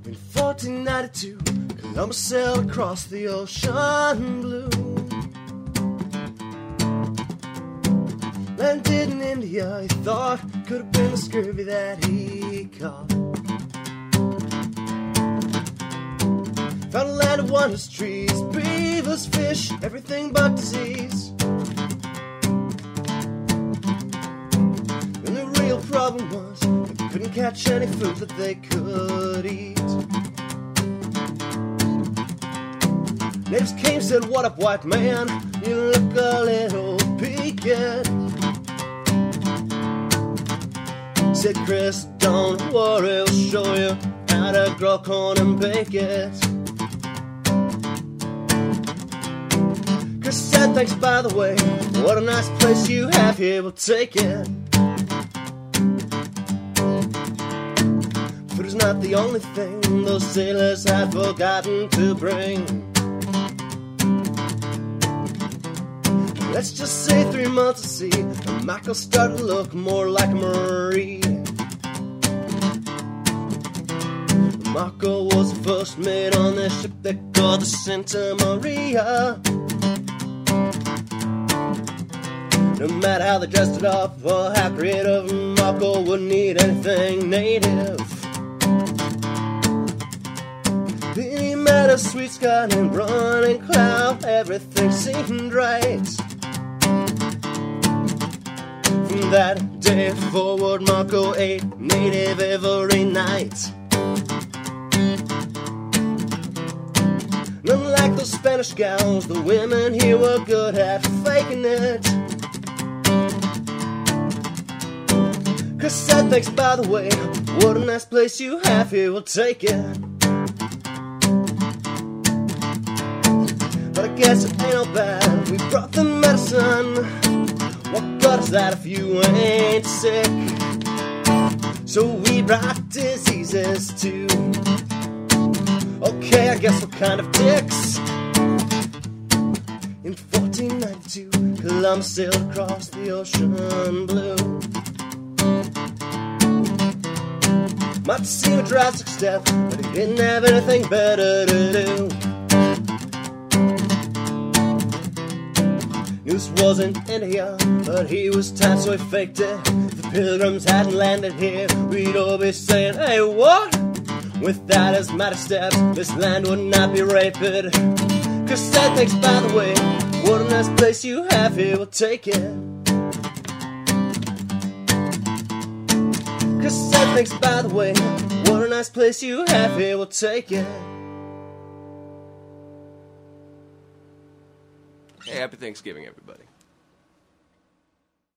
In 1492, Columbus sailed across the ocean blue. Landed in India, he thought could have been the scurvy that he caught. Found a land of wondrous trees, beavers, fish, everything but disease. And the real problem was they couldn't catch any food that they could eat. Natives came, said, "What up, white man? You look a little peaked." Said, "Chris, don't worry, we'll show you how to grow corn and bake it." Chris said, "Thanks, by the way, what a nice place you have here, we'll take it." Food is not the only thing those sailors had forgotten to bring. Let's just say 3 months at sea, and Michael started to look more like a Marie. Marco was the first mate on this ship they called the Santa Maria. No matter how they dressed it up or how creative, Marco wouldn't need anything native. He met a sweet sky named Running Cloud, everything seemed right. From that day forward, Marco ate native every night. And unlike those Spanish gals, the women here were good at faking it. Chris said, "Thanks, by the way, what a nice place you have here, we'll take it." But I guess it ain't all bad, we brought the medicine. What good is that if you ain't sick? So we brought diseases too. Okay, I guess we're kind of dicks. In 1492, Columbus sailed across the ocean blue. Might seem a drastic step, but he didn't have anything better to do. This wasn't India, but he was tight, so he faked it. If the Pilgrims hadn't landed here, we'd all be saying, "Hey, what?" Without his mighty steps, this land would not be raped. Chris said, "Thanks, by the way, what a nice place you have here, we'll take it." Chris said, "Thanks, by the way, what a nice place you have here, we'll take it." Hey, happy Thanksgiving, everybody.